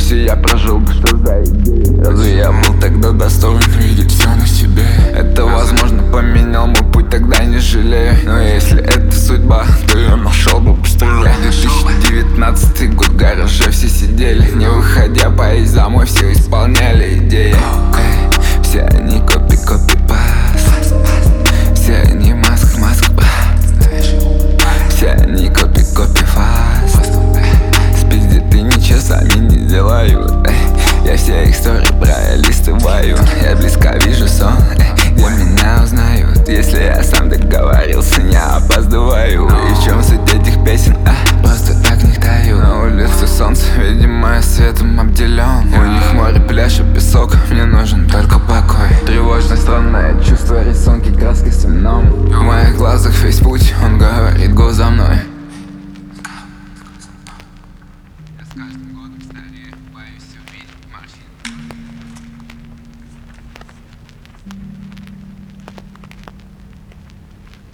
если я прожил, что за идеи? Разве я был тогда достоин видеть все на себе? Это возможно поменял мой путь, тогда не жалею. Но если это судьба, то я нашел бы быстрее. 2019 год, в гараже все сидели, не выходя поезд домой, все исполняли идеи. Все они копи-паст, все они все они копи-фаст. Спиздит и ничего сами не делают. Я все их истории пролистываю. Я близко вижу сон, где меня узнают. Если я сам договорился, не опаздываю. И в чем суть этих песен?